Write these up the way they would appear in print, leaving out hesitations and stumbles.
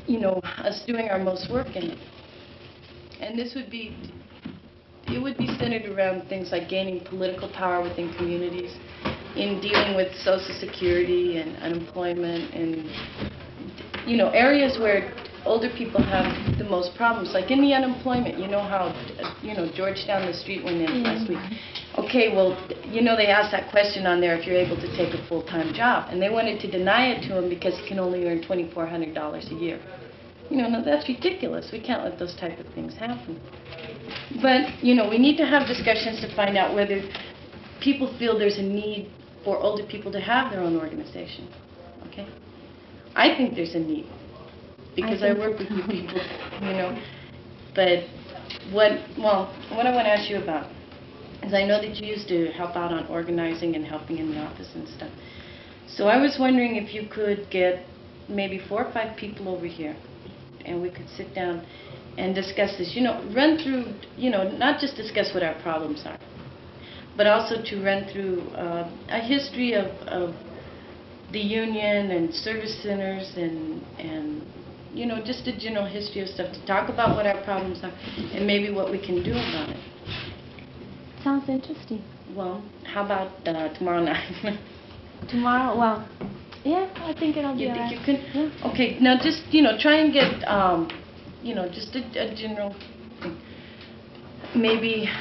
us doing our most work in it. And it would be centered around things like gaining political power within communities, in dealing with Social Security and unemployment, and areas where older people have the most problems. Like in the unemployment, how George down the street went in last week. Okay, well, they asked that question on there, if you're able to take a full-time job, and they wanted to deny it to him because he can only earn $2,400 a year. No, that's ridiculous. We can't let those type of things happen. But, we need to have discussions to find out whether people feel there's a need for older people to have their own organization. Okay? I think there's a need, because I work with you people, But what I want to ask you about is, I know that you used to help out on organizing and helping in the office and stuff. So I was wondering if you could get maybe 4 or 5 people over here, and we could sit down and discuss this. Run through, not just discuss what our problems are, but also to run through a history of the union and service centers and just a general history of stuff, to talk about what our problems are and maybe what we can do about it. Sounds interesting. Well, how about tomorrow night? Tomorrow? Well, yeah, I think it'll be You all think right. you can? Yeah. Okay, now just, try and get, just a general thing. Maybe,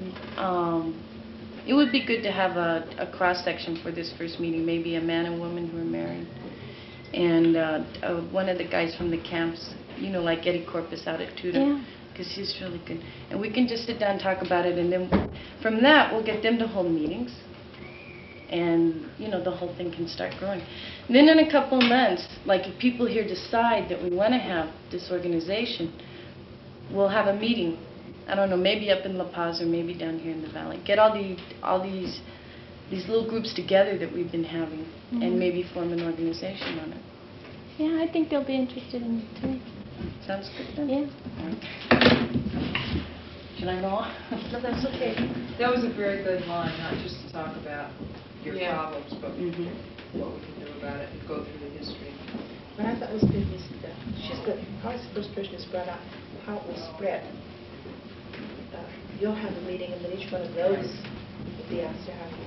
it would be good to have a cross-section for this first meeting, maybe a man and woman who are married, and one of the guys from the camps, like Eddie Corpus out at Tudor. Yeah. Because he's really good. And we can just sit down and talk about it, and then from that, we'll get them to hold meetings, and, the whole thing can start growing. And then in a couple of months, like if people here decide that we want to have this organization, we'll have a meeting. I don't know, maybe up in La Paz or maybe down here in the valley. Get all these little groups together that we've been having, and maybe form an organization on it. Yeah, I think they'll be interested in it too. Sounds good then? Yeah. Should I go on? No, that's okay. That was a very good line, not just to talk about your problems, but what we can do about it and go through the history. What I thought was good is that probably the first person has brought out how it will spread. You'll have a meeting, and then each one of those will be asked to have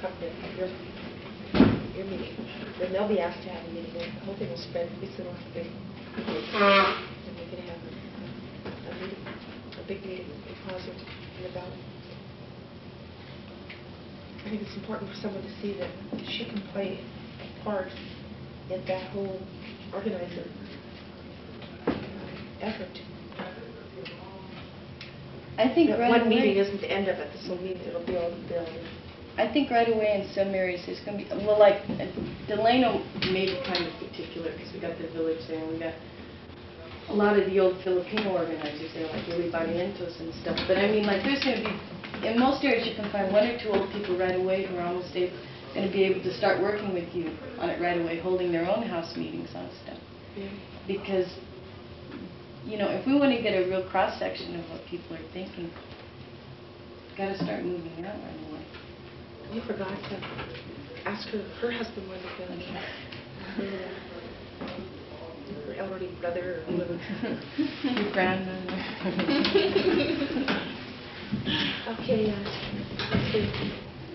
your meeting. Then they'll be asked to have a meeting, and the whole thing will spread. It's a big group. And we're going to have a meeting, a big meeting, a positive about it. I think it's important for someone to see that she can play a part in that whole organizer effort. I think That right one away, meeting isn't the end of it. This will mean it'll build and build. I think right away in some areas there's going to be, well, like Delano may be kind of particular because we got the village there, and we got a lot of the old Filipino organizers there, like Willie Barrientos and stuff. But I mean, like, there's going to be, in most areas you can find 1 or 2 old people right away who are almost going to be able to start working with you on it right away, holding their own house meetings on stuff. Yeah. Because, if we want to get a real cross-section of what people are thinking, got to start moving out right away. You forgot to ask her husband when to go. Her elderly brother or whoever. Your grandmother. Okay, let's see.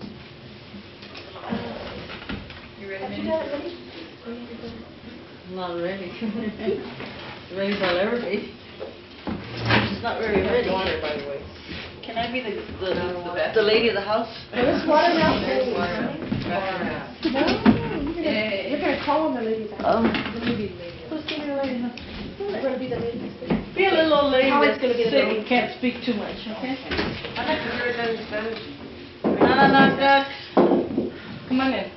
You ready, Have you Minnie? got it ready? Not ready. Ready as I'll ever be. She's not very ready. Water, by the way. Can I be The lady of the house? There's water now. There's water. No, you're going to call on the lady. Oh. Who's going to be the lady? You're going to be the lady. Be a little old lady Howard's that's gonna be the sick lady. and can't speak too much, okay? I'd like to hear it in Spanish. No, ducks. Come on in.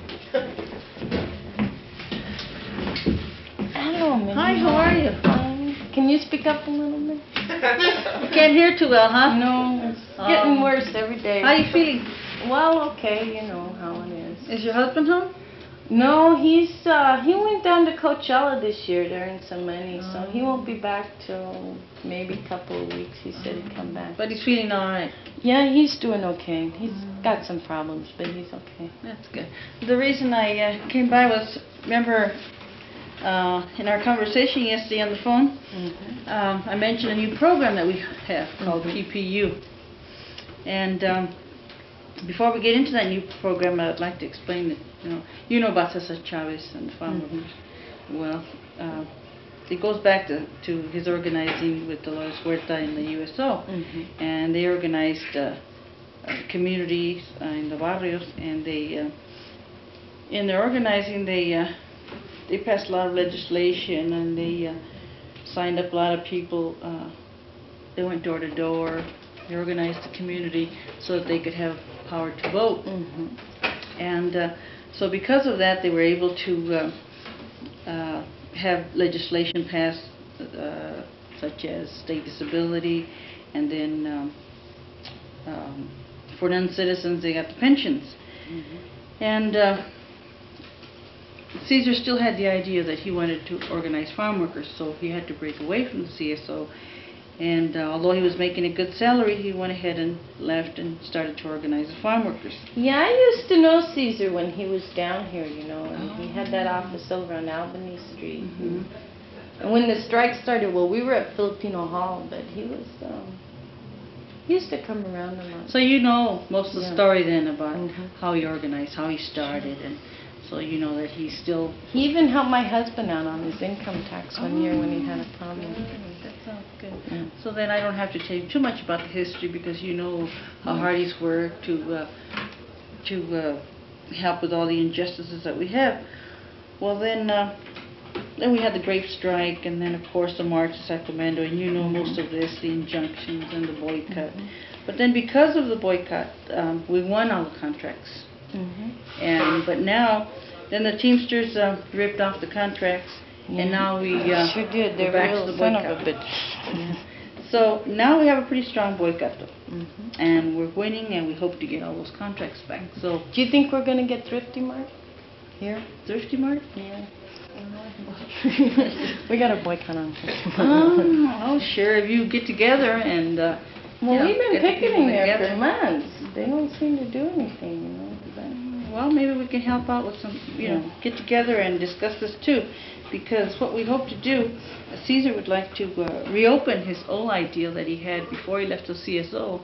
Hello, Minnie. Hi, how are you? Can you speak up a little bit? You can't hear too well, huh? No, it's getting worse every day. How you feeling? Well, okay, you know how it is. Is your husband home? No, he went down to Coachella this year to earn some money, so he won't be back till maybe a couple of weeks. He said he'd come back. But he's feeling all right. Yeah, he's doing okay. He's got some problems, but he's okay. That's good. The reason I came by was, remember, In our conversation yesterday on the phone, I mentioned a new program that we have called PPU. And before we get into that new program, I'd like to explain that, you know about Cesar Chavez and the farm workers. Well, it goes back to his organizing with Dolores Huerta in the USO. And they organized communities in the barrios, and they, in their organizing, they passed a lot of legislation, and they signed up a lot of people. They went door to door. They organized the community so that they could have power to vote. And so because of that, they were able to have legislation passed such as state disability, and then for non-citizens, they got the pensions. And Cesar still had the idea that he wanted to organize farm workers, so he had to break away from the CSO. And although he was making a good salary, he went ahead and left and started to organize the farm workers. Yeah, I used to know Cesar when he was down here, and he had that office over on Albany Street. And when the strike started, well, we were at Filipino Hall, but he was, he used to come around a lot. So you know most of the story then about how he organized, how he started, and so you know that he's still... He even helped my husband out on his income tax one year when he had a problem. That sounds good. So then I don't have to tell you too much about the history, because you know how hard he's worked to help with all the injustices that we have. Well, then we had the grape strike, and then of course the march to Sacramento, and you know most of this, the injunctions and the boycott. But then because of the boycott, we won all the contracts. But now, then the Teamsters ripped off the contracts, and now we sure did. They're back real to the son boycott. of a bitch. So now we have a pretty strong boycott, though, and we're winning, and we hope to get all those contracts back. So, Do you think we're going to get Thrifty Mart here? Thrifty Mart? Yeah. We got a boycott on. Oh, sure. If you get together and Well, we've been get the people picketing there together. for months. They don't seem to do anything, Well, maybe we can help out with some, get together and discuss this too, because what we hope to do, Cesar would like to reopen his old ideal that he had before he left the CSO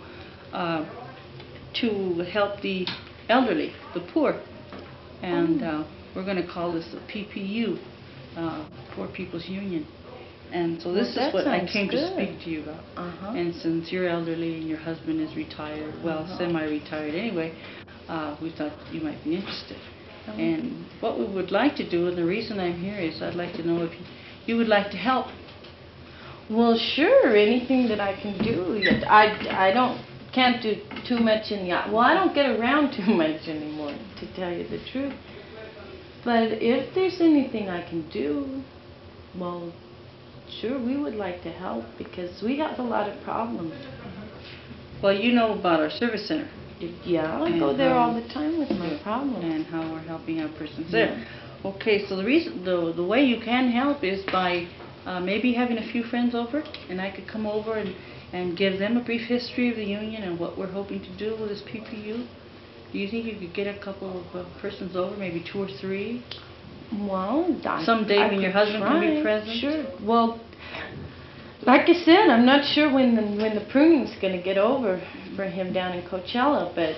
to help the elderly, the poor, and we're going to call this the PPU, Poor People's Union. And so this is what I came to speak to you about. And since you're elderly and your husband is retired, well, semi-retired anyway, we thought you might be interested. And what we would like to do, and the reason I'm here is I'd like to know if you would like to help. Well, sure, anything that I can do. Can't do too much in the... Well, I don't get around too much anymore, to tell you the truth. But if there's anything I can do, well, sure, we would like to help, because we have a lot of problems. Well, you know about our service center. Yeah, I go there all the time with my problems. And how we're helping out persons there. Okay, so the way you can help is by maybe having a few friends over, and I could come over and give them a brief history of the union and what we're hoping to do with this PPU. Do you think you could get a couple of persons over, maybe 2 or 3? Well, someday when your husband can be present? Sure. Well, like I said, I'm not sure when the pruning's going to get over for him down in Coachella, but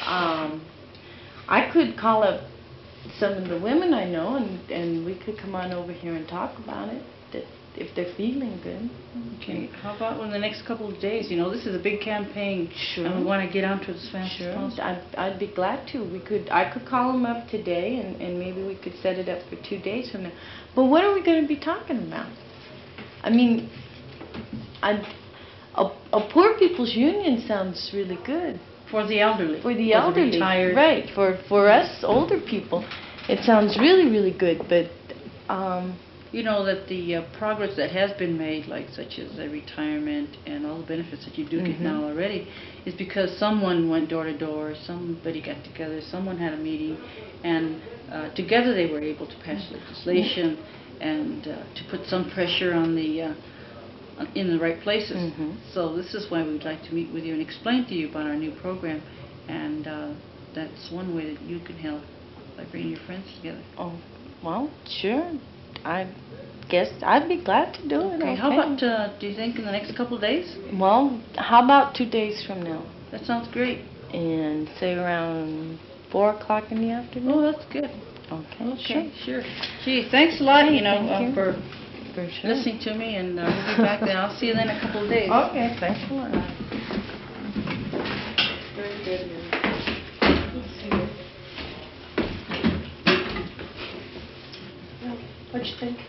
I could call up some of the women I know, and we could come on over here and talk about it, if they're feeling good. Okay. How about in the next couple of days? You know, this is a big campaign, and we want to get onto it as fast as possible. I'd be glad to. I could call them up today, and maybe we could set it up for 2 days from now. But what are we going to be talking about? I mean, a poor people's union sounds really good. For the elderly. For the elderly, retired. right. For us older people, it sounds really, really good. But you know that the progress that has been made, like such as the retirement and all the benefits that you do get now already, is because someone went door to door, somebody got together, someone had a meeting, and together they were able to pass legislation and to put some pressure on the in the right places. So this is why we'd like to meet with you and explain to you about our new program, and that's one way that you can help, by bringing your friends together. Oh, well, sure. I guess I'd be glad to do it. Okay, how about, do you think in the next couple of days? Well, how about 2 days from now? That sounds great. And say around 4 o'clock in the afternoon? Oh, that's good. Okay, Okay, sure. Gee, thanks a lot, Hey, you know, thank you. for For sure. listening to me, and we'll be back then. I'll see you then in a couple of days. Okay, thanks a lot. Very good. What'd you think?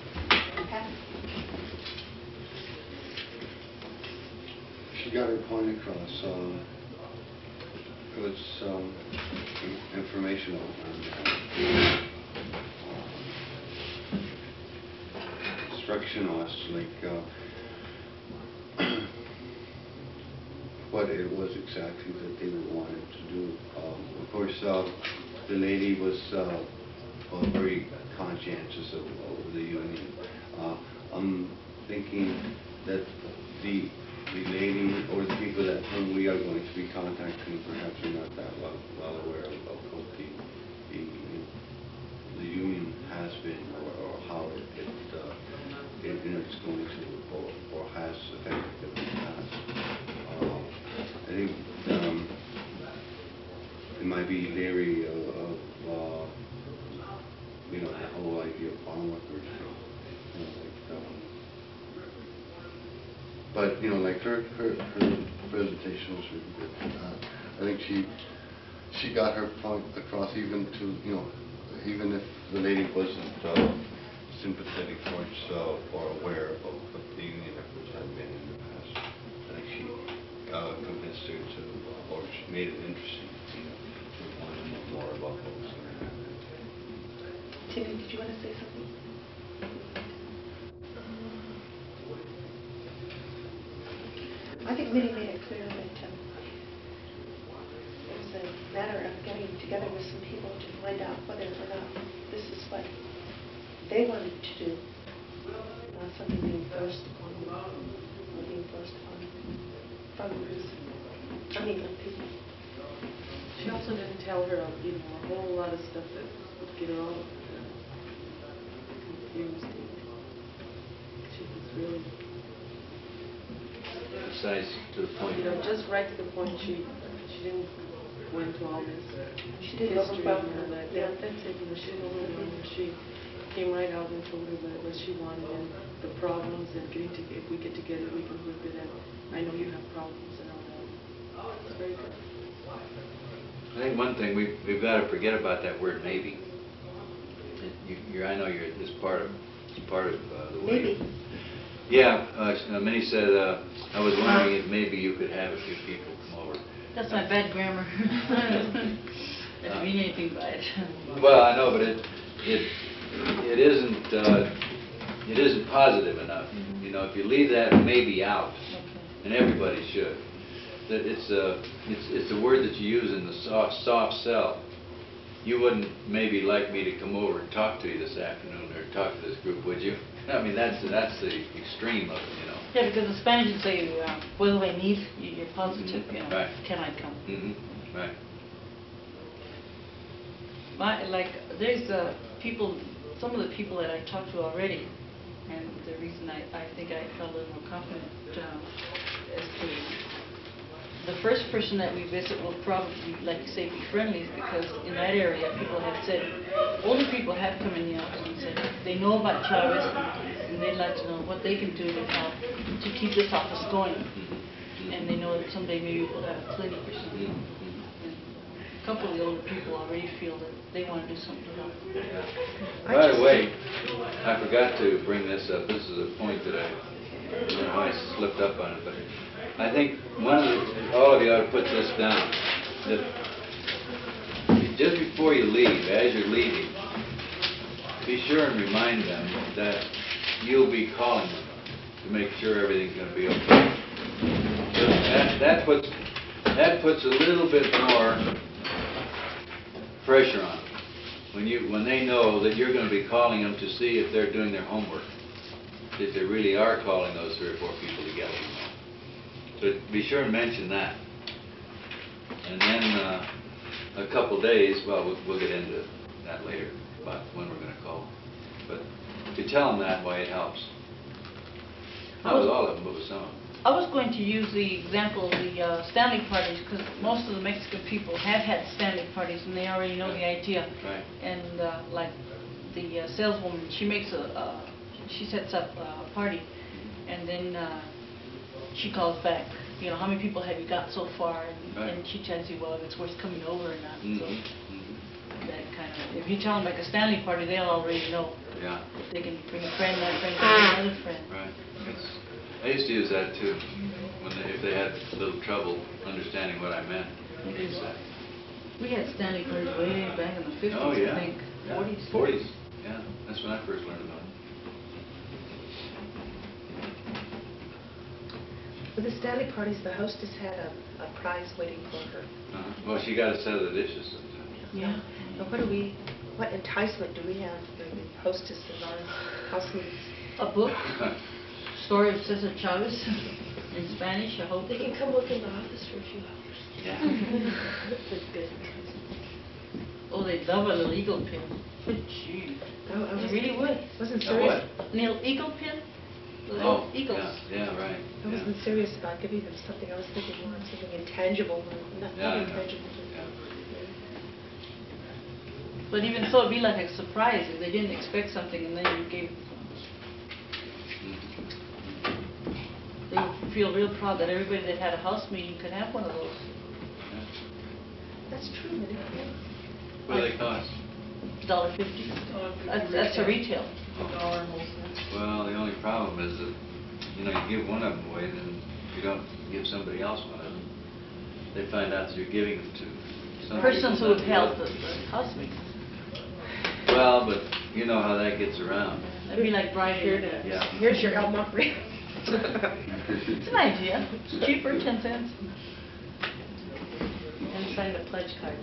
She got her point across. It was informational and instructional as to like what it was exactly that they wanted to do. Of course, the lady was very conscientious of the union. I'm thinking that the lady or the people that whom we are going to be contacting perhaps are not that well aware of what the union has been or how it's going to or has affected in the past. I think it might be leery of the whole idea of farm workers. But like her presentation was really good. I think she got her point across, even to even if the lady wasn't sympathetic towards or aware of what the union efforts had been in the past. I think she convinced her to, or she made it interesting to want to know more about what was going to happen. Timmy, did you want to say something? I think Minnie made it clear that it was a matter of getting together with some people to find out whether or not this is what they wanted to do, not something being forced upon them, or being forced upon from the people. She also didn't tell her, a whole lot of stuff that would get her all confused. She was really, Precise to the point. just right to the point. She didn't go into all this She didn't history and overwhelm all her. that. Yeah, that's it. She didn't overwhelm her. She came right out and told her what she wanted and the problems and if we get together, we can work it out. I know you have problems and all that. It's very good. I think one thing we've got to forget about that word maybe. I know it's part of the way. Maybe. Yeah, Minnie said I was wondering if maybe you could have a few people come over. That's my bad grammar. I didn't mean anything by it. Well, I know, but it isn't positive enough. If you leave that maybe out, and everybody should. That it's a word that you use in the soft sell. You wouldn't maybe like me to come over and talk to you this afternoon or talk to this group, would you? I mean, that's the extreme of it, Yeah, because the Spanish would say, puedo venir, you're positive, Right. can I come? Mm-hmm. Right. There's people, some of the people that I talked to already, and the reason I think I felt a little more confident as to the first person that we visit will probably, like you say, be friendly, because in that area people have said, older people have come in the office and said they know about Chavez and they'd like to know what they can do to help to keep this office going. And they know that someday maybe we'll have a clinic or something. And a couple of the older people already feel that they want to do something to help. Yeah. By the way, I forgot to bring this up. This is a point that I slipped up on it, but I think all of you ought to put this down. That just before you leave, as you're leaving, be sure and remind them that you'll be calling them to make sure everything's going to be okay. That puts a little bit more pressure on them when they know that you're going to be calling them to see if they're doing their homework, if they really are calling those 3 or 4 people together. So be sure and mention that. And then a couple days, well, we'll get into that later about when we're going to call. But If you tell them that way, it helps. Not with all of them, but with some of them. I was going to use the example of the Stanley parties, because most of the Mexican people have had Stanley parties, and they already know the idea. Right. And like the saleswoman, she sets up a party, and then she calls back, you know, how many people have you got so far? Right. And she tells you, well, if it's worth coming over or not. So that kind of, if you tell them like a Stanley party, they'll already know. Yeah. They can bring a friend, that friend, bring another friend. Right. I used to use that too, if they had a little trouble understanding what I meant. I used that. We had Stanley parties way back in the 50s, Oh, yeah. I think. Yeah. 40s. 40s, yeah. That's when I first learned about it. With the Stanley parties, the hostess had a prize waiting for her. Well, she got a set of the dishes sometimes. Yeah. But what enticement do we have for the hostess of our house meetings? A book, story of Cesar Chavez in Spanish, I hope. They can come work in the office for a few hours. Yeah. That's good. Oh, they love a little eagle pin. Gee. They really would. Wasn't A serious. what? Little eagle pin? The Oh, little eagles. yeah, right. I wasn't serious about giving them something. I was thinking more of something intangible, not Yeah, I know. intangible. Yeah. But even so, it'd be like a surprise if they didn't expect something and then you gave it to them. They would feel real proud that everybody that had a house meeting could have one of those. That's true, Minnie. What do they cost? $1.50. That's a retail. Well, the only problem is that, you give one of them away, then you don't give somebody else one of them. They find out that you're giving them to some Persons people, who have not held others. the house meetings. Well, but you know how that gets around. That'd be like bribing. Yeah. Here's your El Mockery. It's an idea. It's cheaper, 10 cents. And sign a pledge card.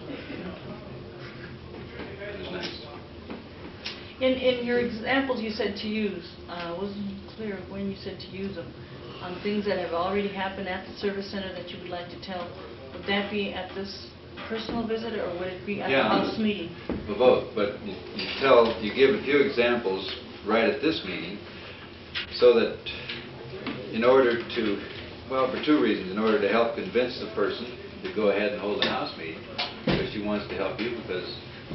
It was nice. In your examples you said to use, wasn't clear when you said to use them, on things that have already happened at the service center that you would like to tell. Would that be at this personal visit, or would it be at the house meeting? Well, both, but you give a few examples right at this meeting, so that in order to, well, for two reasons. In order to help convince the person to go ahead and hold a house meeting, because she wants to help you, because,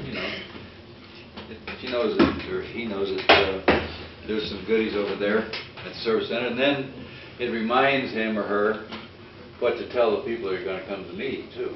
she knows that, or he knows that there's some goodies over there at the service center, and then it reminds him or her what to tell the people that are going to come to the meeting, too.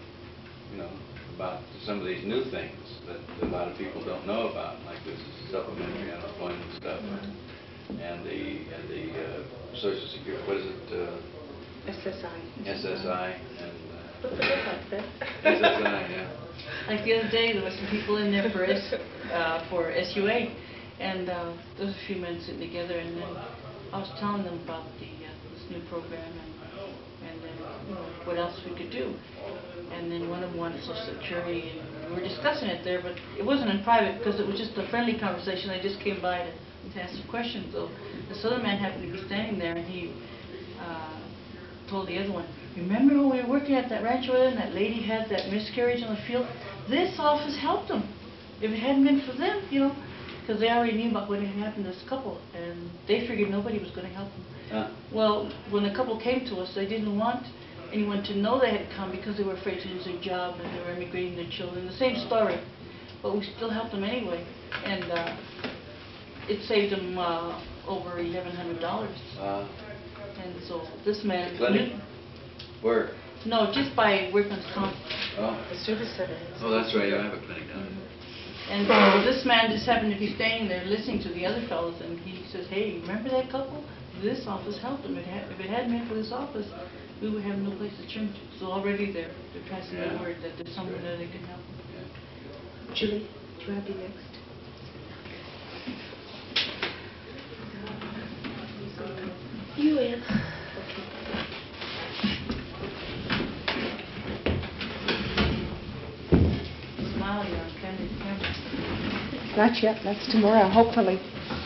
About some of these new things that a lot of people don't know about, like this supplementary unemployment stuff, and the Social Security, what is it? SSI. SSI, and Don't forget about that. SSI, yeah. Like the other day, there were some people in there for SUA, and there was a few men sitting together, and then I was telling them about this new program and then what else we could do. And then one of them wanted Social Security, and we were discussing it there, but it wasn't in private because it was just a friendly conversation. They just came by to ask some questions. So this other man happened to be standing there, and he told the other one, "Remember when we were working at that ranch over there and that lady had that miscarriage in the field? This office helped them. If it hadn't been for them, because they already knew about what had happened to this couple, and they figured nobody was going to help them." Well, when the couple came to us, they didn't want anyone to know they had come because they were afraid to lose their job and they were immigrating their children. The same story, but we still helped them anyway, and it saved them over $1,100. And so this man... Clinic? Where? No, just by workman's comp. Oh. The service center. Oh, that's right, I have a clinic down there. And so this man just happened to be standing there listening to the other fellows, and he says, "Hey, remember that couple? This office helped them. If it hadn't been for this office, we would have no place to turn to." So already they're passing the word that there's someone there that can help them. Julie, do you want to be next? You, Ann. Smile, you're on camera. Not yet, that's tomorrow, hopefully.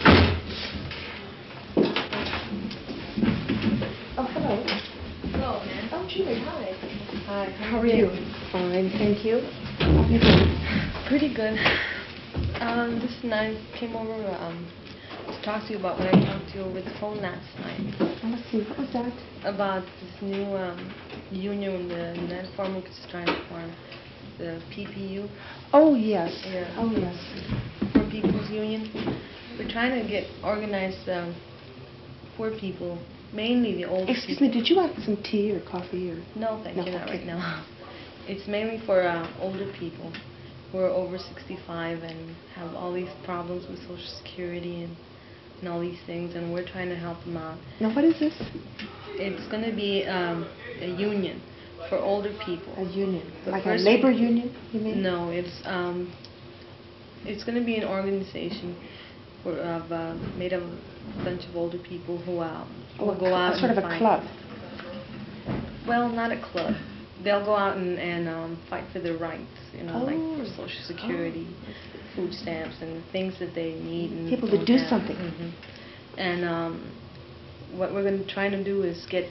Oh, hello. Hello, Ann. Oh, Julie, hi. Hi, How are you? Fine, thank you. Pretty good. Listen, I came over to talk to you about what I talked to you over the phone last night. Let's see, what was that? About this new union the United Farm Workers is trying to form, the PPU, Oh, yes. Yeah. Oh, yes. Poor People's Union. We're trying to get organized poor people, mainly the older Excuse people. me, did you want some tea or coffee or? No, thank No, you, not okay. right now. It's mainly for older people who are over 65 and have all these problems with Social Security and all these things, and we're trying to help them out. Now, what is this? It's going to be a union for older people. A union? But Like a first labor we- union, you mean? No, it's going to be an organization made of a bunch of older people who Oh, will go out sort and of a fight. club. Well, not a club. They'll go out and fight for their rights, like for Oh. Social Security, food stamps, and things that they need. And People to don't do have. something. Mhm. And what we're trying to do is get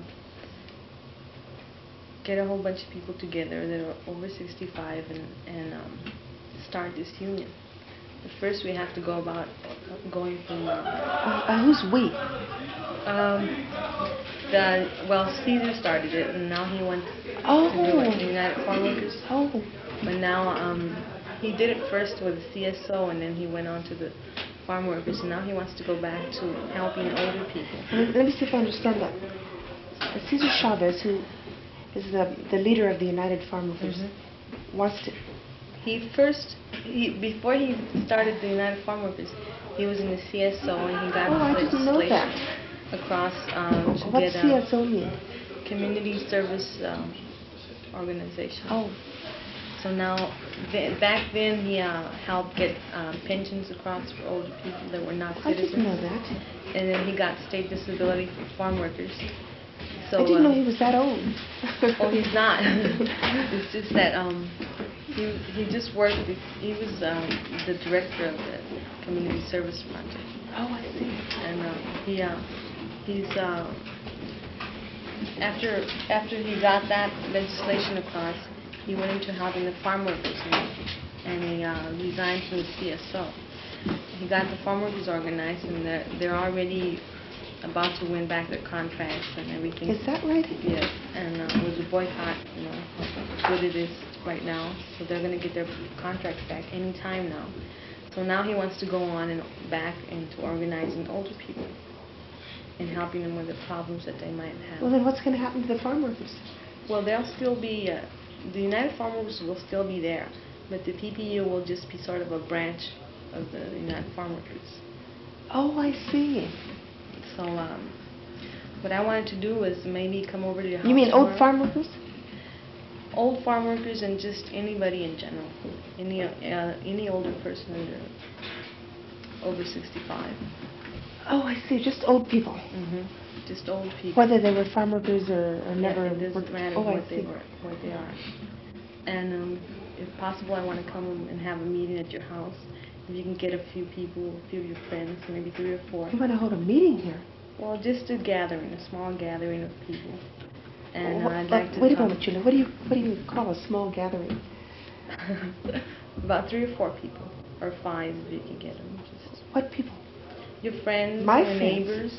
a whole bunch of people together that are over 65 and start this union. But first, we have to go about going from. Who's we? Caesar started it, and now he wants Oh. to do it. The United Farm Workers. Oh. But now he did it first with the CSO, and then he went on to the farm workers, and now he wants to go back to helping older people. Let me see if I understand that. Cesar Chavez, who is the leader of the United Farm Workers, wants to. Before he started the United Farm Workers, he was in the CSO, and he got Oh, I didn't know that. across to What's get CSO mean? community service organization. Oh. So now, back then, he helped get pensions across for older people that were not I citizens. didn't know that. And then he got state disability for farm workers. So, I didn't know he was that old. Oh, he's not. It's just that he just worked. He was the director of the community service project. Oh, I see. And he's after he got that legislation across, he went into helping the farm workers, and he resigned from the CSO. He got the farm workers organized, and they're already about to win back their contracts and everything. Is that right? Yes, and it was a boycott, how good it is right now. So they're going to get their contracts back any time now. So now he wants to go on and back into organizing older people and helping them with the problems that they might have. Well, then what's going to happen to the farm workers? Well, they'll still be, the United Farm Workers will still be there, but the PPU will just be sort of a branch of the United Farm Workers. Oh, I see. So what I wanted to do was maybe come over to your house. You mean old tomorrow. farm workers? Old farm workers and just anybody in general. Any older person over 65. Oh, I see. Just old people. Just old people. Whether they were farm workers or never Yeah, it doesn't worked. matter Oh, I what they see. were, what they are. And if possible, I want to come and have a meeting at your house. If you can get a few people, a few of your friends, maybe 3 or 4. You want to hold a meeting here? Well, just a gathering, a small gathering of people. And Well, I'd like to wait a talk- moment, Julia. What do you call a small gathering? About 3 or 4 people, or 5 if you can get them. Just What people? your friends, My your friends. neighbors,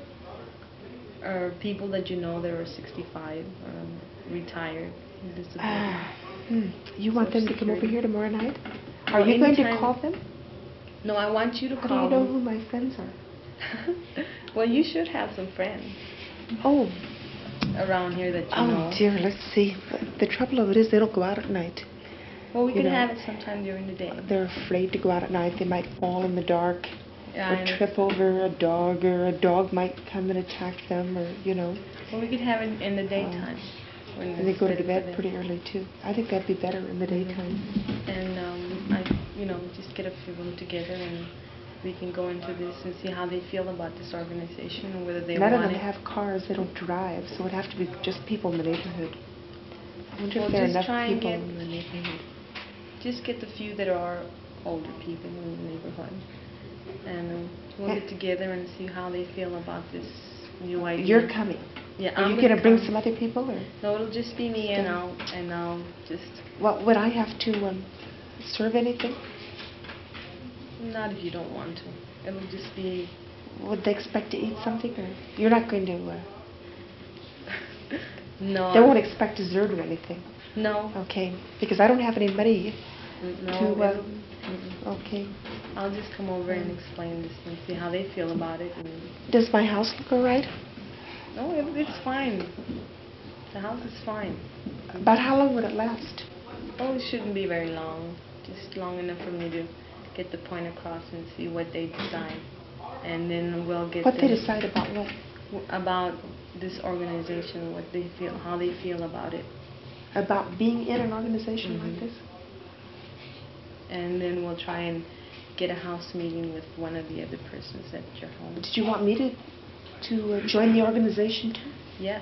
or people that you know that are 65, retired, disability. You want them to come over Security. here tomorrow night? Are Well, you going to anytime- call them? No, I want you to How do call you know them. who my friends are? Well, you should have some friends Oh, around here that you know. dear, let's see. The trouble of it is they don't go out at night. Well, we you can know, have it sometime during the day. They're afraid to go out at night. They might fall in the dark Yeah, or trip over a dog, or a dog might come and attack them, or, Well, we could have it in the daytime. when And they it's go to ready for bed them. pretty early, too. I think that'd be better in the daytime. And just get a few of them together, and we can go into this and see how they feel about this organization and whether they None want of them it. have cars. They don't drive, so it'd have to be just people in the neighborhood. I wonder Well, if there are just enough try and people get- in the neighborhood. Just get the few that are older people in the neighborhood, and we'll get together and see how they feel about this new idea. You're coming. Yeah, Are I'm you gonna going to bring come. some other people, or No, it'll just be me, and Stay. I'll just. what would I have to serve anything? Not if you don't want to. It'll just be... Would they expect to eat something, or you're not going to? No. They won't expect dessert or anything. No. Okay, because I don't have any money No. to. Okay. I'll just come over and explain this and see how they feel about it. And Does my house look all right? no, it's fine. The house is fine. About how long would it last? Oh, it shouldn't be very long. Just long enough for me to get the point across and see what they decide. And then we'll get What they them- decide about what? about this organization, what they feel, how they feel about it. About being in an organization like Mhm. this? And then we'll try and get a house meeting with one of the other persons at your home. Did you want me to join the organization too? Yes.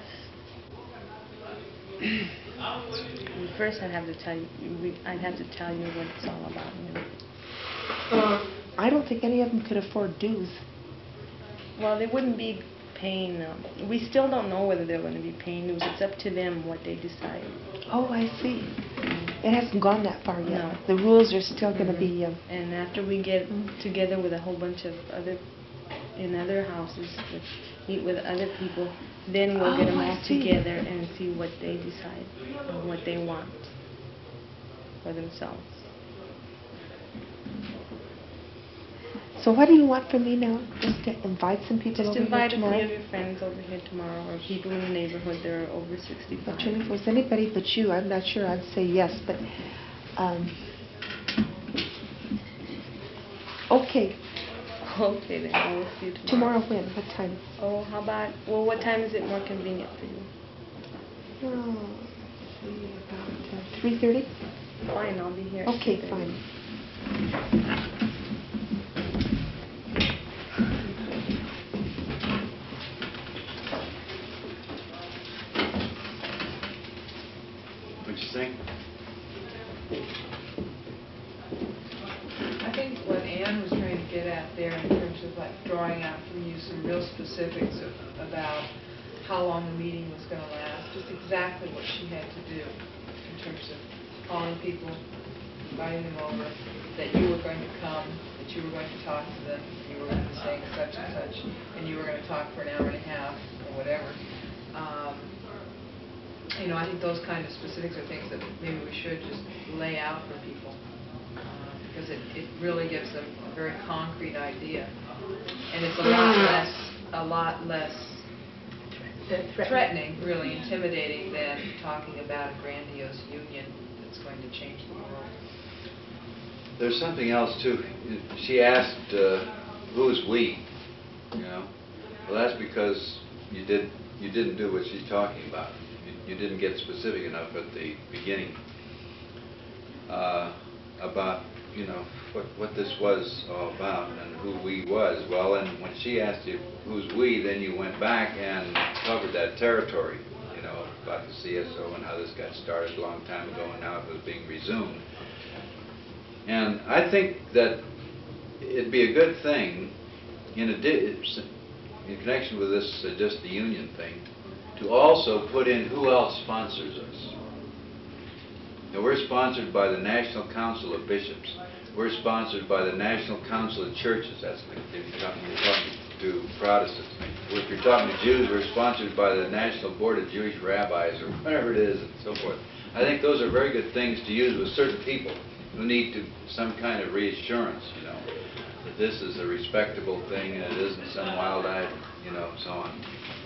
First, I'd have to tell you. I'd have to tell you what it's all about. And everything. I don't think any of them could afford dues. Well, they wouldn't be paying. We still don't know whether they're going to be paying dues. It's up to them what they decide. Oh, I see. It hasn't gone that far yet. No. The rules are still going to Mhm. be. And after we get together with a whole bunch of other houses, meet with other people, then we'll get Oh, them I all see. together and see what they decide and what they want for themselves. So what do you want from me now? Just to invite some people Just over here invite a few tomorrow? of your friends over here tomorrow, or people in the neighborhood that are over 65. But Julie, if it was anybody but you, I'm not sure I'd say yes, but, okay, Okay, then I will see you tomorrow tomorrow. when? What time? Oh, how about, well, what time is it more convenient for you? Oh, see, about 3:30? Fine, I'll be here. at Okay, 3:30. fine. What'd you think? I think what Ann was trying to get at there in terms of like drawing out from you some real specifics about how long the meeting was going to last, just exactly what she had to do in terms of calling people, inviting them over, that you were going to come, that you were going to talk to them, you were going to be saying such and such, and you were going to talk for an hour and a half or whatever. You know, I think those kind of specifics are things that maybe we should just lay out for people, because it really gives them a very concrete idea. And it's a lot less threatening, really intimidating than talking about a grandiose union that's going to change the world. There's something else too. She asked, who's we? You know? Well, that's because you didn't do what she's talking about. You didn't get specific enough at the beginning about, you know, what this was all about and who we was. Well, and when she asked you who's we, then you went back and covered that territory, you know, about the CSO and how this got started a long time ago and now it was being resumed. And I think that it'd be a good thing, in connection with this, just the union thing, to also put in who else sponsors us. Now, we're sponsored by the National Council of Bishops. We're sponsored by the National Council of Churches. That's if you're talking to Protestants. If you're talking to Jews, we're sponsored by the National Board of Jewish Rabbis, or whatever it is, and so forth. I think those are very good things to use with certain people who need some kind of reassurance, you know, that this is a respectable thing and it isn't some wild-eyed, you know, so on.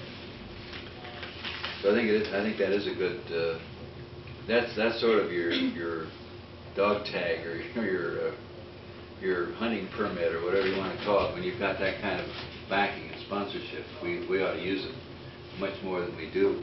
So I think that is a good. That's sort of your dog tag or your hunting permit or whatever you want to call it. When you've got that kind of backing and sponsorship, we ought to use it much more than we do.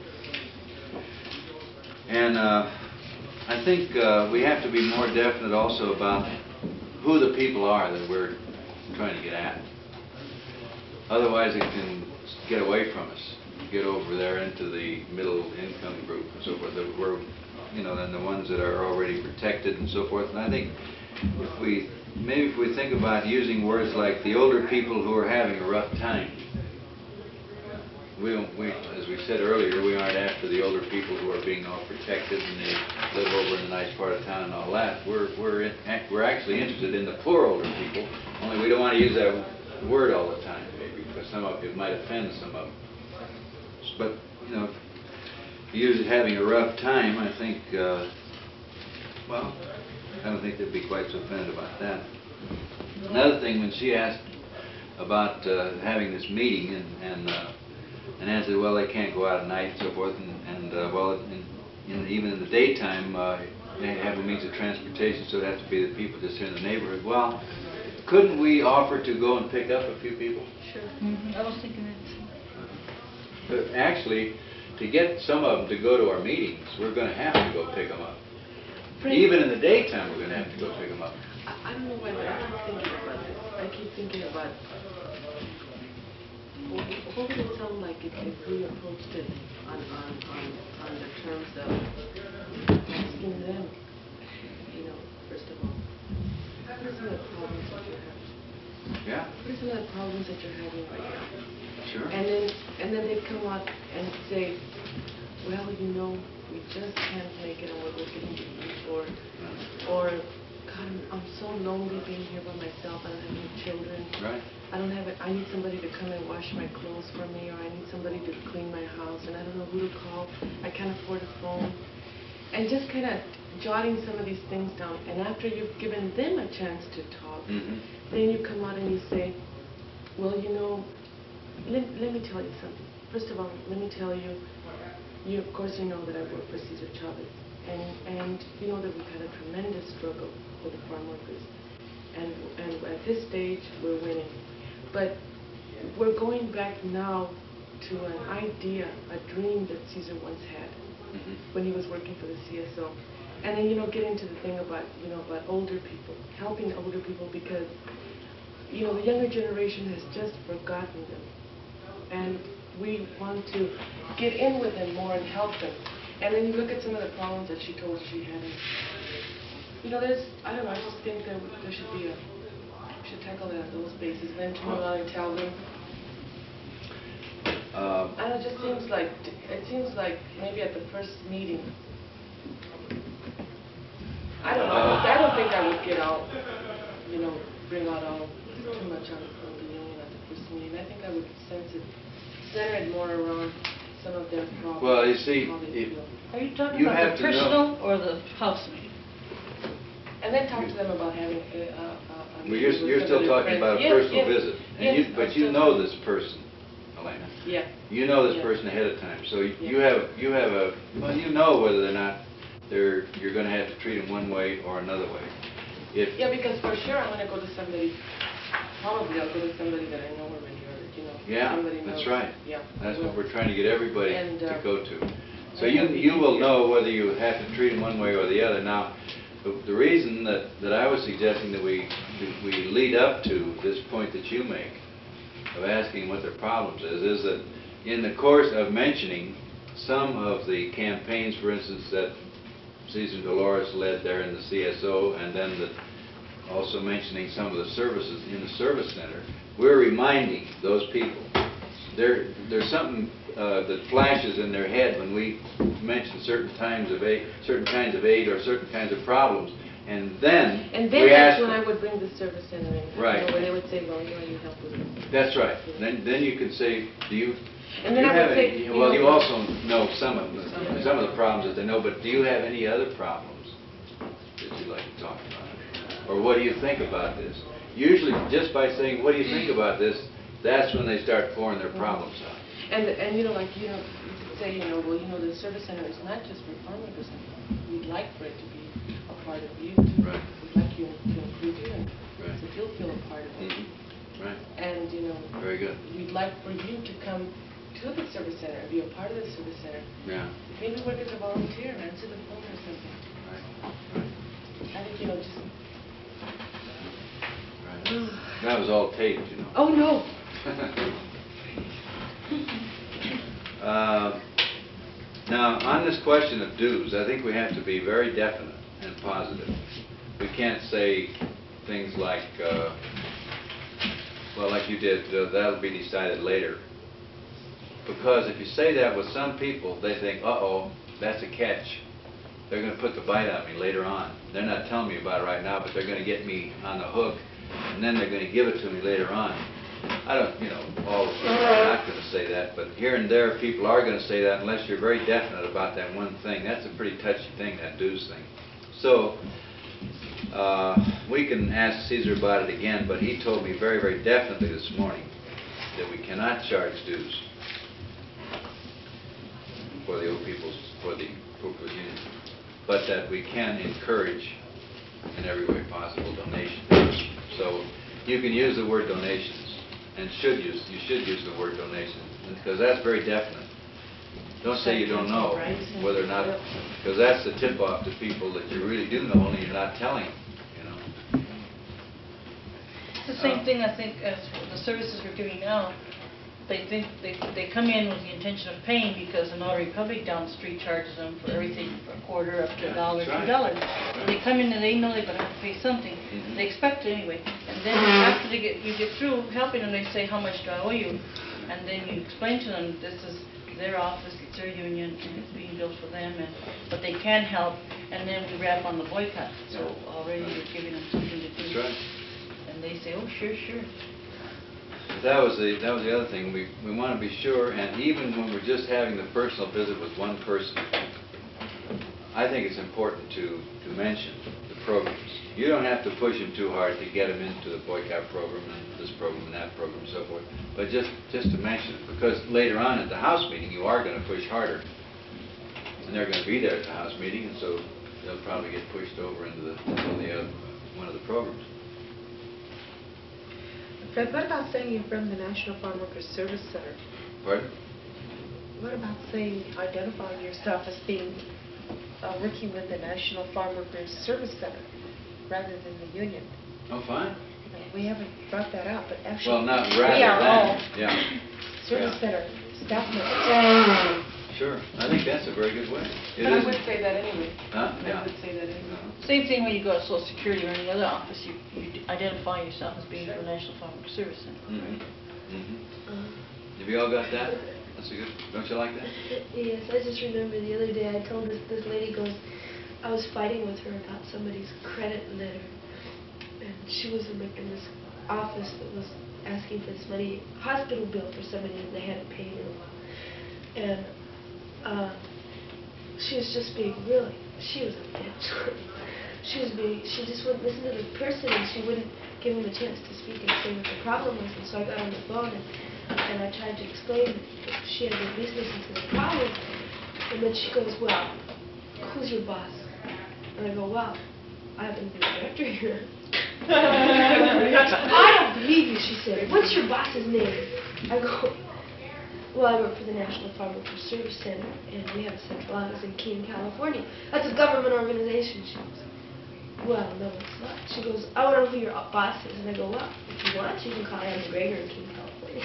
And I think we have to be more definite also about who the people are that we're trying to get at. Otherwise, it can get away from us. Get over there into the middle income group and so forth. That we're, you know, then the ones that are already protected and so forth. And I think if we think about using words like the older people who are having a rough time, as we said earlier, we aren't after the older people who are being all protected and they live over in a nice part of town and all that. We're actually interested in the poor older people, only we don't want to use that word all the time, maybe, because some of it might offend some of them. But, you know, usually having a rough time, I think, well, I don't think they'd be quite so offended about that. Another thing, when she asked about having this meeting, and Ann said, well, they can't go out at night and so forth, and well, even in the daytime, they have a means of transportation, so it has to be the people just here in the neighborhood. Well, couldn't we offer to go and pick up a few people? Sure. I was thinking that. But actually, to get some of them to go to our meetings, we're going to have to go pick them up. Even in the daytime, we're going to have to go pick them up. I don't know why, but I keep thinking about this. I keep thinking about what would it sound like if we approached it on the terms of asking them, you know, first of all, what are some of the problems that you're having? Yeah, What are some of the problems that you're having right now? sure. And then they come up and say, well, you know, we just can't make it on what we're getting to eat, or God, I'm so lonely being here by myself. I don't have any children. Right. I don't have it. I need somebody to come and wash my clothes for me, or I need somebody to clean my house, and I don't know who to call. I can't afford a phone. And just kind of jotting some of these things down. And after you've given them a chance to talk, then you come out and you say, well, you know, let me tell you something. First of all, let me tell you, of course you know that I work for Cesar Chavez, and you know that we've had a tremendous struggle for the farm workers, and at this stage we're winning, but we're going back now to an idea, a dream that Cesar once had when he was working for the CSO, and then, you know, get into the thing about, you know, about older people, helping older people, because, you know, the younger generation has just forgotten them, and we want to get in with them more and help them. And then you look at some of the problems that she told us she had. And, you know, I don't know, I just think that there should be we should tackle it on those bases, then turn around and tell them. And it just seems like maybe at the first meeting, I don't know, I don't think I would get out, you know, bring out all too much on the union at the first meeting. I think I would center it more around some of their problems. Well, you see, how they feel. Are you talking You about have the to know. personal or the house meeting? And then talk to them about having a Well, you're still talking about a personal visit, and but you know this person, Elena. Yeah. You know this Yeah. person ahead of time, so you have well, you know whether or not you're going to have to treat them one way or another way. Yeah, because for sure I'm going to go to somebody. Probably I'll go to somebody that I know already, or you know, Yeah, somebody knows. that's right. Yeah. That's what we're trying to get everybody And, to go to. So and that'll be you will easier. know whether you have to treat them one way or the other. Now, the reason that I was suggesting that we lead up to this point that you make of asking what their problems is that in the course of mentioning some of the campaigns, for instance, that Cesar Dolores led there in the CSO, and then also mentioning some of the services in the service center, we're reminding those people. There's something that flashes in their head when we mention certain kinds of aid or certain kinds of problems, and then we that's ask when them. I would bring the service center in. Right. You know, where they would say, well, you know, you help with this. That's right. Then you can say, do you? And do then you I have would any, say, well, you you know, also know some of the problems that they know, but do you have any other problems that you'd like to talk about? Or what do you think about this? Usually, just by saying, what do you think about this, that's when they start pouring their problems out. And you know, like, you know, you could say, you know, well, you know, the service center is not just for farm workers. We'd like for it to be a part of you. Right. We'd like you to include you, and Right. so you'll feel a part of it. Right. And, you know, Very good. we'd like for you to come to the service center and be a part of the service center. Yeah. Maybe work as a volunteer, answer the phone or something. Right. I think, you know, just... Right. That was all taped, you know. Oh, no. Now, on this question of dues, I think we have to be very definite and positive. We can't say things like, well, like you did, that'll be decided later. Because if you say that with some people, they think, uh-oh, that's a catch. They're going to put the bite on me later on. They're not telling me about it right now, but they're going to get me on the hook, and then they're going to give it to me later on. I don't, all the people are not going to say that, but here and there, people are going to say that unless you're very definite about that one thing. That's a pretty touchy thing, that dues thing. So, we can ask Caesar about it again, but he told me very, very definitely this morning that we cannot charge dues for the old people's, for the People's Union, but that we can encourage in every way possible donations. So you can use the word donations, and you should use the word donations, because that's very definite. Don't say you don't know whether or not, because that's the tip-off to people that you really do know, only you're not telling them. It's the same thing, I think, as the services we're giving now. They think they come in with the intention of paying because the Notary Public down the street charges them for everything from a quarter up to $1, That's right. $2. So they come in and they know they're going to have to pay something. They expect it anyway. And then after you get through helping them, they say, how much do I owe you? And then you explain to them, this is their office, it's their union, and it's being built for them, but they can help. And then we wrap on the boycott. So already you're giving them something to do. That's right. And they say, oh, sure, sure. That was the other thing. We want to be sure, and even when we're just having the personal visit with one person, I think it's important to mention the programs. You don't have to push them too hard to get them into the boycott program and this program and that program and so forth, but just to mention it, because later on at the House meeting you are going to push harder, and they're going to be there at the House meeting, and so they'll probably get pushed over into one of the programs. Fred, what about saying you're from the National Farm Workers Service Center? Pardon? What about saying, identifying yourself as being, working with the National Farm Workers Service Center rather than the union? Oh, fine. We haven't brought that up, but actually, Well, not we rather are all than. Yeah. Service Yeah. Center staff members. Sure. I think that's a very good way. It But I isn't- would say that anyway. Huh? I Yeah. would say that anyway. Same thing when you go to Social Security or any other office, you identify yourself as being from the National Farm Worker Service Center. Mhm. Mhm. Have you all got that? That's a good. Don't you like that? Yes, I just remember the other day I told this lady goes, I was fighting with her about somebody's credit letter, and she was in this office that was asking for this money, hospital bill for somebody that they hadn't paid in a while, and she was just being she was a bitch. She just wouldn't listen to the person, and she wouldn't give him a chance to speak and say what the problem was. And so I got on the phone and I tried to explain that she had no business into the problem. And then she goes, well, who's your boss? And I go, well, I happen to be the director here. I don't believe you, she said. What's your boss's name? I go, well, I work for the National Farm Workers Service Center, and we have a central office in Keene, California. That's a government organization. She goes, well, no, it's not. She goes, I want to know who your boss is. And I go, well, if you want, you can call Ann McGregor in Keene, California.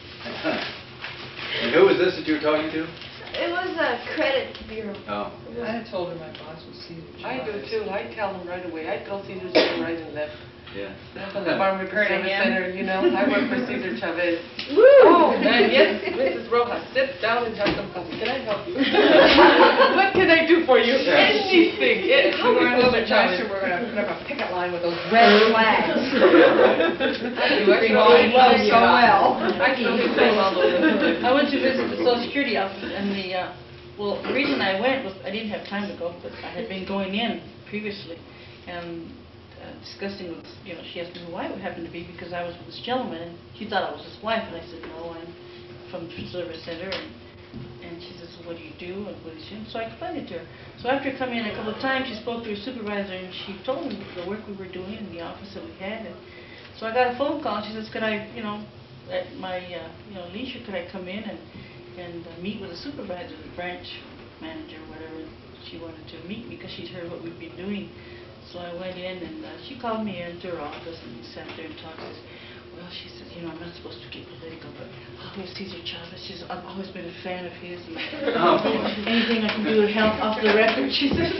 And who was this that you were talking to? It was a credit bureau. Oh. I told her my boss was Caesar I do Chavez. too. I tell them right away. I tell Caesar to go right and left. Yeah. From the Farm Worker Heard of Service him? Center, you know. I work for Caesar Chavez. Woo! Oh, man, yes, Mrs. Rojas, sit down and have some coffee. Can I help you? What can I do for you? Anything. How we go to Chester, we're going to put up a picket line with those red flags. I do. I love so well. I can do so well. I went to visit the Social Security office, and the reason I went was I didn't have time to go, but I had been going in previously, and discussing with, she asked me who I happened to be, because I was with this gentleman, and she thought I was his wife, and I said, no, I'm from the Service Center, and she says, what do you do, and what is you? So I explained it to her. So after coming in a couple of times, she spoke to her supervisor, and she told me the work we were doing in the office that we had, and so I got a phone call, and she says, could I, at my, leisure, could I come in and meet with the supervisor, the branch manager, whatever. She wanted to meet me because she'd heard what we'd been doing. So I went in, and she called me into her office and sat there and talked. She says, well, she says, I'm not supposed to get political, but Caesar Chavez, she says, I've always been a fan of his. And anything I can do to help off the record, she says.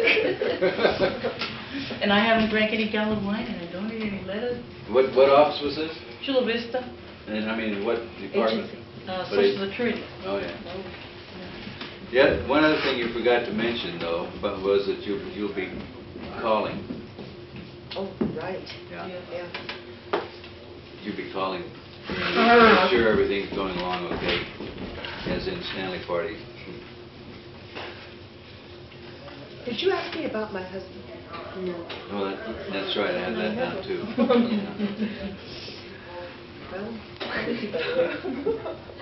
And I haven't drank any gallon of wine, and I don't eat any lettuce. What office was this? Chula Vista. And I mean, what department? But it- Social Security. Oh, yeah. Yeah, one other thing you forgot to mention, though, but was that you'll be calling. Oh, right. Yeah. Yeah. You'll be calling, to make sure everything's going along okay, as in Stanley Party. Did you ask me about my husband? No. Oh, that's right, I had that down, too. Well, how is he, by the way?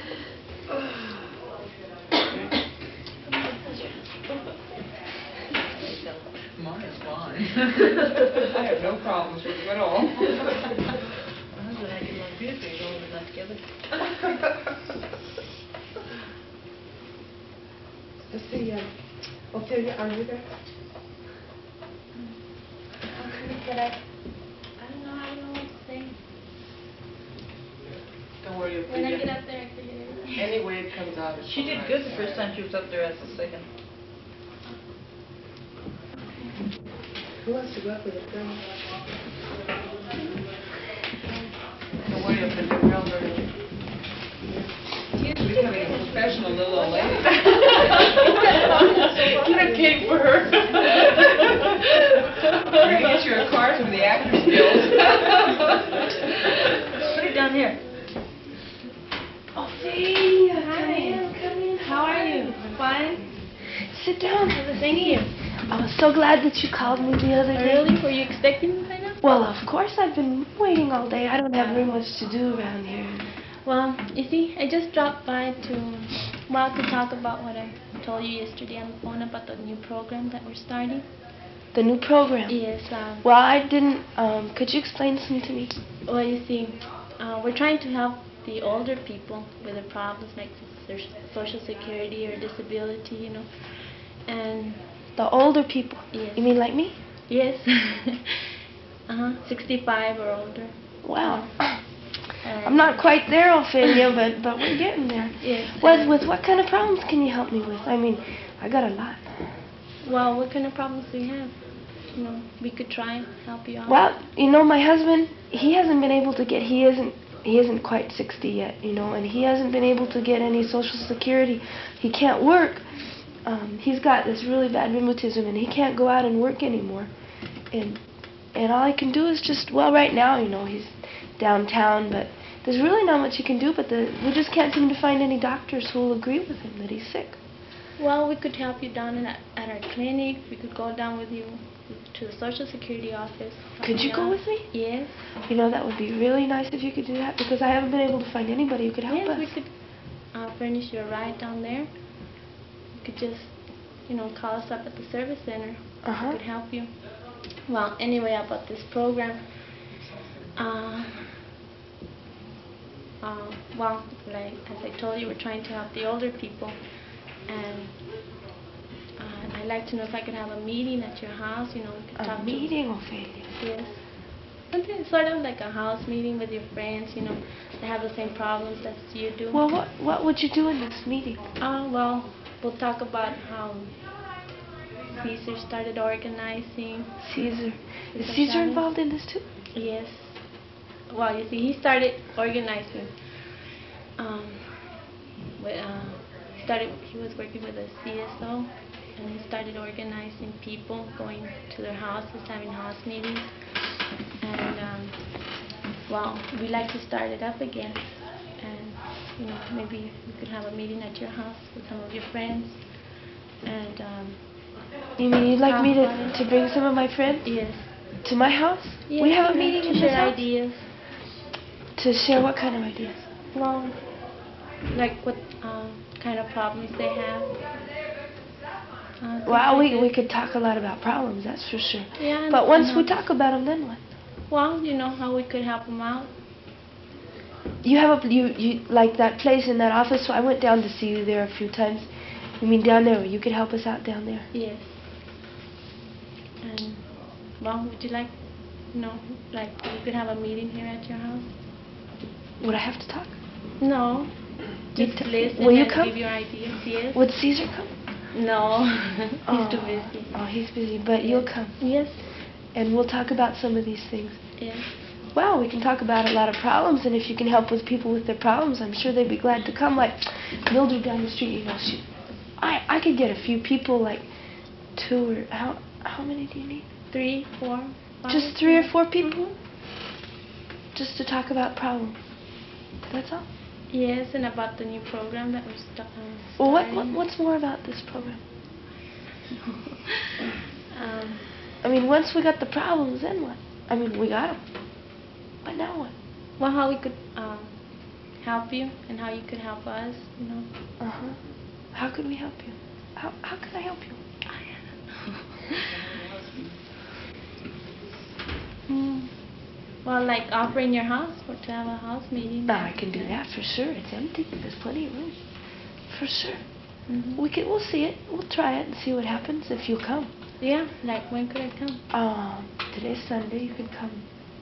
Mine is fine. I have no problems with him at all. My husband, I get along beautifully, as long as we're not together. Let's see, Ophelia, are you there? But I don't know what to say. Don't worry, When I get Ophelia. up there, I figure it out. Any way it comes out, it's She all did right. good the first time she was up there as the second. Who wants to go up with a girl? Don't worry, Ophelia, we're all very... She's becoming a professional little old lady. I'm kidding for her. We're going to get you a card from the Actors Guild. Put it down here. Ophelia, Come in. How are you? Fine? sit down. Thank you. I was so glad that you called me the other day. Really? Were you expecting me by now? Well, of course, I've been waiting all day. I don't have very much to do around here. Well, you see, I just dropped by to talk about what I told you yesterday on the phone about the new program that we're starting. The new program. Yes. Well, I didn't. Could you explain some to me? Well, you see, we're trying to help the older people with their problems, like their Social Security or disability, you know. And The older people. Yes. You mean like me? yes, 65 or older. Wow. And I'm not quite there, Ophelia, but we're getting there. Yes. With what kind of problems can you help me with? I mean, I got a lot. Well, what kind of problems do you have? You know, we could try and help you out. Well, my husband, he hasn't been able to get. He isn't quite 60 yet, and he hasn't been able to get any Social Security. He can't work. He's got this really bad rheumatism, and he can't go out and work anymore. And all I can do is just, well, right now, he's downtown, but there's really not much he can do. But we just can't seem to find any doctors who will agree with him that he's sick. Well, we could help you down at our clinic. We could go down with you to the Social Security office. Could you go with me? Yes. That would be really nice if you could do that, because I haven't been able to find anybody who could help Yes, us. we could furnish you a ride down there. You could just, call us up at the service center. Uh-huh. We could help you. Well, anyway, about this program. Well, like as I told you, we're trying to help the older people. And I'd like to know if I could have a meeting at your house. We could talk A meeting, Ophelia? Yes. Something sort of like a house meeting with your friends, that have the same problems as you do. Well, what would you do in this meeting? Well, we'll talk about how Caesar started organizing. Caesar. Is Caesar Caesar Chavez. involved in this too? Yes. Well, you see, he started organizing. He was working with a CSO, and he started organizing people, going to their houses, having house meetings. And, well, we'd like to start it up again. And, maybe we could have a meeting at your house with some of your friends. And, You mean you'd like me talk about to it. bring some of my friends Yes. to my house? Yes, We have a to meeting in share this house? ideas. To share what kind of ideas? Well, like what kind of problems they have. Things Well, like we this. could talk a lot about problems, that's for sure. Yeah, But once and, we talk about them, then what? Well, how we could help them out. You have you like that place in that office. So I went down to see you there a few times. You mean down there? You could help us out down there. Yes. And well, would you like, like we could have a meeting here at your house? Would I have to talk? No. You Just t- listen will you and come? give your ideas. Yes. Would Caesar come? No. He's too Oh. busy. Oh, he's busy. But you'll come, Yes. and we'll talk about some of these things. Yes. well. We can talk about a lot of problems, and if you can help with people with their problems, I'm sure they'd be glad to come. Like Mildred down the street, you know, I could get a few people, like 2 or how many do you need? 3, 4, 5. Just 3 or 4 people, just to talk about problems. That's all. Yes, and about the new program that we're Well, starting. what's more about this program? um, I mean, once we got the problems, then what? I mean, we got them, but now what? well, how we could help you and how you could help us, you know. How could we help you? How could I help you? Well, like offering your house or to have a house meeting. No, I can do that for sure. It's empty. There's plenty of room. For sure. Mhm. We'll see it. We'll try it and see what happens if you'll come. Yeah, like when could I come? Today's Sunday. You can come.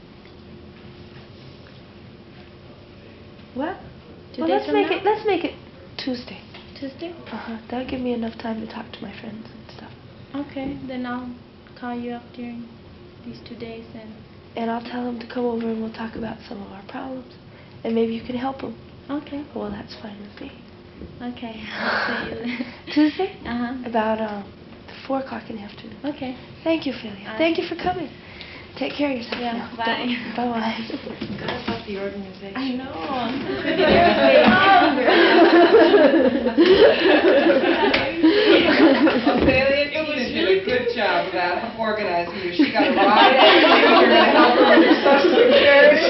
What? Two Well, days from now? let's make it Tuesday. Tuesday? That'll give me enough time to talk to my friends and stuff. Okay, then I'll call you up during these 2 days And I'll tell them to come over and we'll talk about some of our problems. And maybe you can help them. Okay. Well, that's fine with me. Okay. I'll see you then. Tuesday? Uh-huh. About 4 o'clock in the afternoon. Okay. Thank you, Philia. Thank you for coming. Take care of yourself Yeah, now. bye. Bye-bye. God, about the organization. I know. Ophelia Tina did a good job about organizing you. She got a ride out of you. You're going to help her with her social security.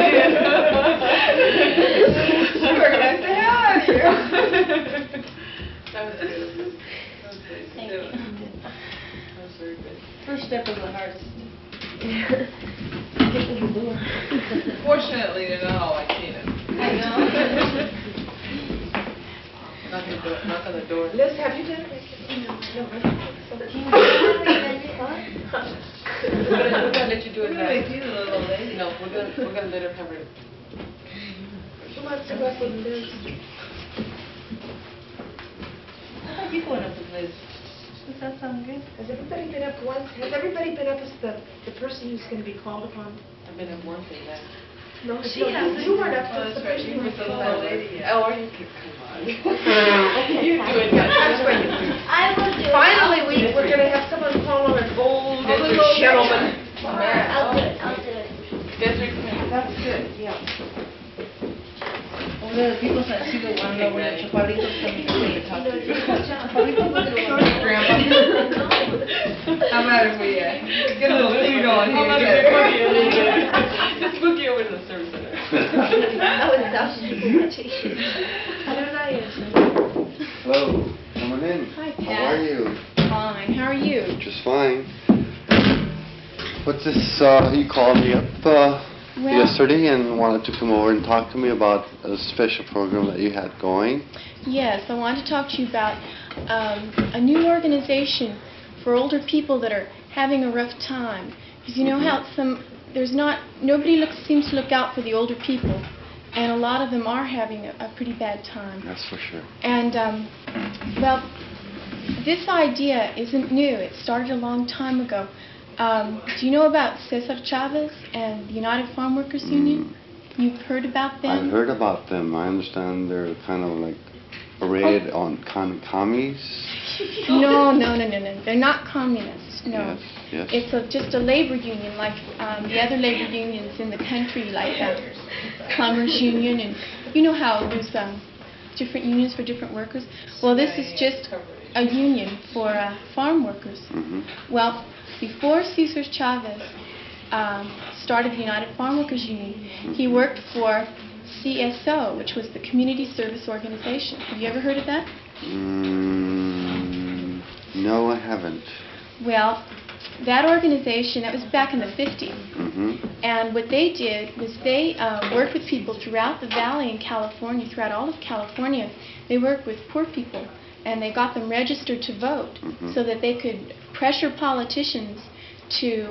She organized the hell out of you. That was good. That was good. Thank That you. was very good. First step is the hardest. Fortunately, they're not all like Tina. I know. Knock on the door. Liz, have you done it? We're gonna let you do it We're gonna now. make you the little lady. No, we're gonna let her have it. Who wants to go up with Liz? How about you going up with Liz? Does that sound good? Has everybody been up once? Has everybody been up as the person who's going to be called upon? I've been at one thing now. No, you weren't up Oh, as that's the right, person you who were was the called little upon. lady. Oh, are you? Come on. You do it, that's what you do. I will do it. Finally, we're going to have someone call on an old gentleman. I'll do it, I'll do it. Desiree, That's good, yeah. Uno de los tipos ha sido cuando los chaparritos también se talk to you. Grandma. How about if we get a little thing going How about here? if we boogie a little bit? Just boogie over to the service center. That was dumb. Hello, coming in. Hi, How are you? Fine. How are you? Just fine. What's this, you called me up yesterday and wanted to come over and talk to me about a special program that you had going. Yes, I wanted to talk to you about a new organization for older people that are having a rough time. Because you know how nobody seems to look out for the older people, and a lot of them are having a pretty bad time. That's for sure. And, well, this idea isn't new. It started a long time ago. Do you know about Cesar Chavez and the United Farm Workers Union? You've heard about them? I've heard about them. I understand they're kind of like arrayed on commies. No. They're not communists. No. Yes. It's just a labor union like the other labor unions in the country, like Plumbers Union, and you know how there's different unions for different workers. Well, this is just a union for farm workers. Mm-hmm. Well, before Cesar Chavez started the United Farm Workers Union, he worked for CSO, which was the Community Service Organization. Have you ever heard of that? No, I haven't. Well, that organization, that was back in the 50s. Mm-hmm. And what they did was they worked with people throughout the valley in California, throughout all of California. They worked with poor people, and they got them registered to vote so that they could pressure politicians to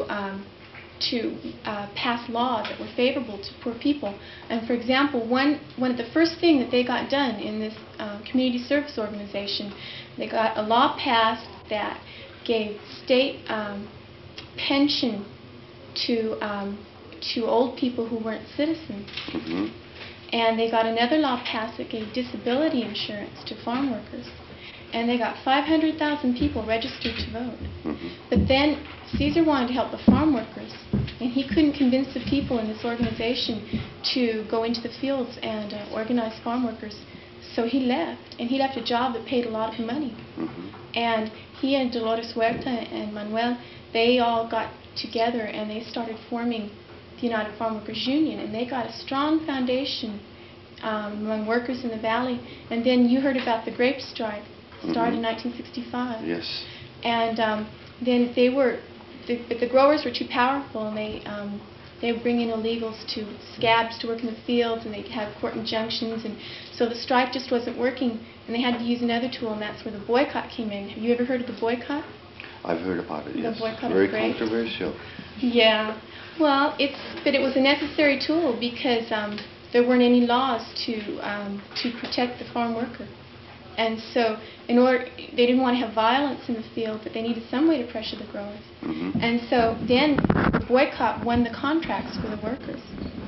pass laws that were favorable to poor people. And for example, one of the first thing that they got done in this community service organization, they got a law passed that gave state pension to to old people who weren't citizens. Mhm. And they got another law passed that gave disability insurance to farm workers. And they got 500,000 people registered to vote. Mhm. But then Caesar wanted to help the farm workers, and he couldn't convince the people in this organization to go into the fields and organize farm workers. So he left, and he left a job that paid a lot of money. Mhm. And he and Dolores Huerta and Manuel, they all got together and they started forming the United Farm Workers Union, and they got a strong foundation among workers in the valley. And then you heard about the grape strike, started in 1965. Yes. And then but the growers were too powerful, and they would bring in illegals scabs to work in the fields, and they'd have court injunctions, and so the strike just wasn't working, and they had to use another tool, and that's where the boycott came in. Have you ever heard of the boycott? I've heard about it, The yes. boycott of Very grapes? controversial. Yeah. Well, but it was a necessary tool because there weren't any laws to protect the farm worker. And so, they didn't want to have violence in the field, but they needed some way to pressure the growers. Mhm. And so then the boycott won the contracts for the workers.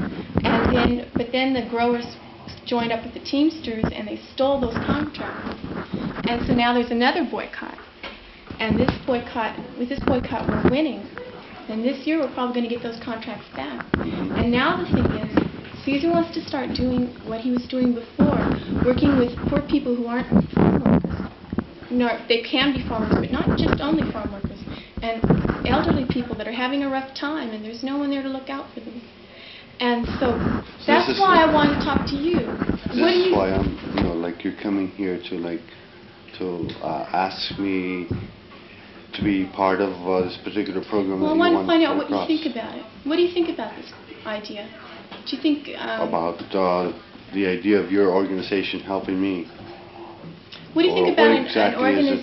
But then the growers joined up with the Teamsters and they stole those contracts. And so now there's another boycott. And with this boycott we're winning. And this year we're probably going to get those contracts back. And now the thing is, Caesar wants to start doing what he was doing before, working with poor people who aren't farm workers. No, they can be farm workers, but not just only farm workers. And elderly people that are having a rough time, and there's no one there to look out for them. And so that's why I want to talk to you. This is why I'm, you're coming here to ask me to be part of this particular program. Well, I that want you to find out put what you across. think about it. What do you think about this idea? Do you think About the idea of your organization helping me? What do you think Or about what an exactly is it that-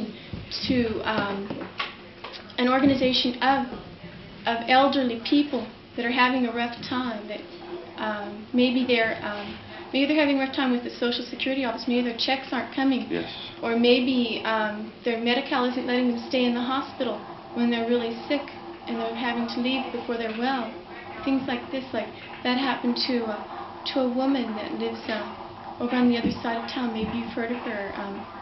organization of elderly people that are having a rough time? That maybe they're having a rough time with the Social Security office. Maybe their checks aren't coming. Yes. Or maybe their Medi-Cal isn't letting them stay in the hospital when they're really sick and they're having to leave before they're well. Things like this, like that happened to a woman that lives over on the other side of town. Maybe you've heard of her,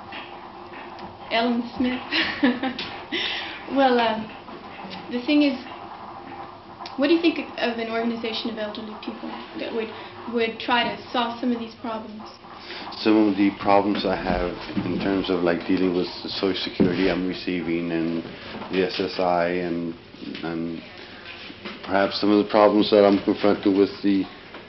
Ellen Smith. Well, the thing is, what do you think of an organization of elderly people that would try to solve some of these problems? Some of the problems I have in terms of dealing with the Social Security I'm receiving and the SSI and perhaps some of the problems that I'm confronted with the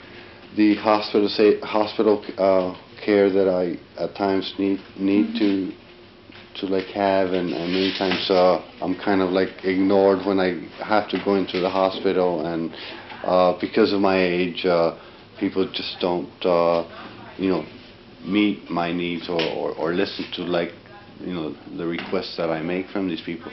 hospital care that I at times need to have, and many times I'm kind of ignored when I have to go into the hospital, and because of my age people just don't meet my needs or listen to the requests that I make from these people.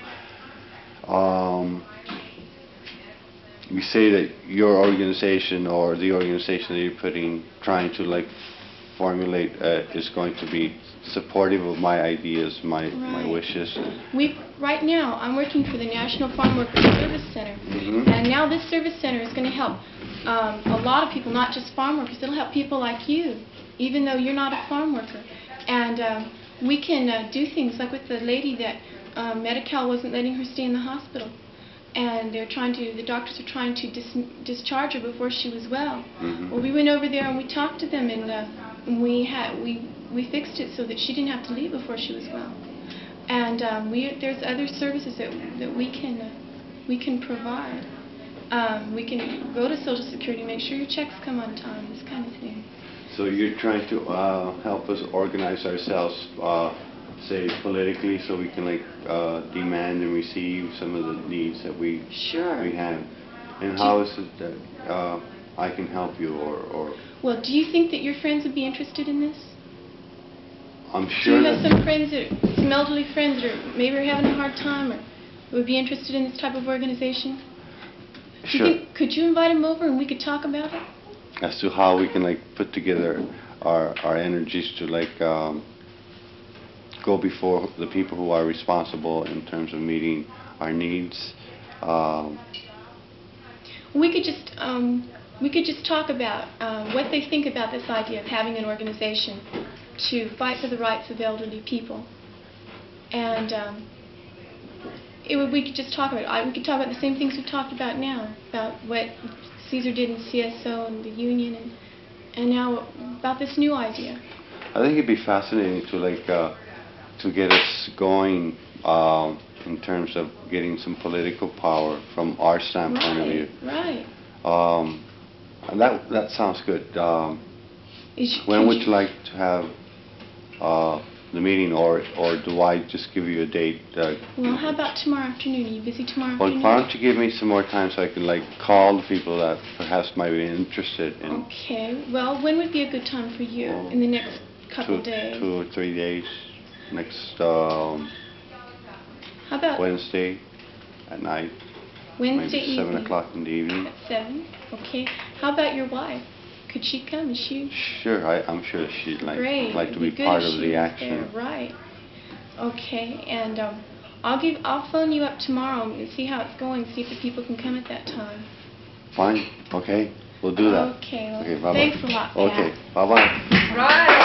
You say that your organization or the organization that you're trying to formulate is going to be supportive of my ideas, my wishes. Right now, I'm working for the National Farm Workers Service Center, and now this service center is going to help a lot of people, not just farm workers. It'll help people like you, even though you're not a farm worker. And we can do things like with the lady that Medi-Cal wasn't letting her stay in the hospital. And the doctors are trying to discharge her before she was well. Well, we went over there and we talked to them, and we fixed it so that she didn't have to leave before she was well. And there's other services that we can provide. We can go to Social Security, make sure your checks come on time, this kind of thing. So you're trying to help us organize ourselves, say politically, so we can demand and receive some of the needs that we have. And how is it that I can help you or Well, do you think that your friends would be interested in this? I'm sure Do you have some elderly friends that maybe are having a hard time or would be interested in this type of organization? Sure. Could you invite them over and we could talk about it? As to how we can put together our energies to go before the people who are responsible in terms of meeting our needs. We could just talk about what they think about this idea of having an organization to fight for the rights of elderly people. And we could just talk about it. We could talk about the same things we've talked about now, about what Caesar did in CSO and the union, and now about this new idea. I think it'd be fascinating to get us going in terms of getting some political power from our standpoint of view. Right. And that sounds good. When would you like to have the meeting, or do I just give you a date? Well, how about tomorrow afternoon? Are you busy tomorrow Well, afternoon? why don't you give me some more time so I can call the people that perhaps might be interested in Okay. Well, when would be a good time for you in the next couple days? 2 or 3 days. Next How about Wednesday at night. Wednesday maybe evening? 7 o'clock in the evening. At 7? Okay. How about your wife? Could she come? Is she? Sure, I'm sure she'd Great. like to It'd be good part if of she the was action. there. Right. Okay. And I'll phone you up tomorrow and see how it's going. See if the people can come at that time. Fine. Okay. We'll do that. Okay. Well, Okay. Bye-bye. thanks a lot. Pat. Okay. Bye-bye. Right.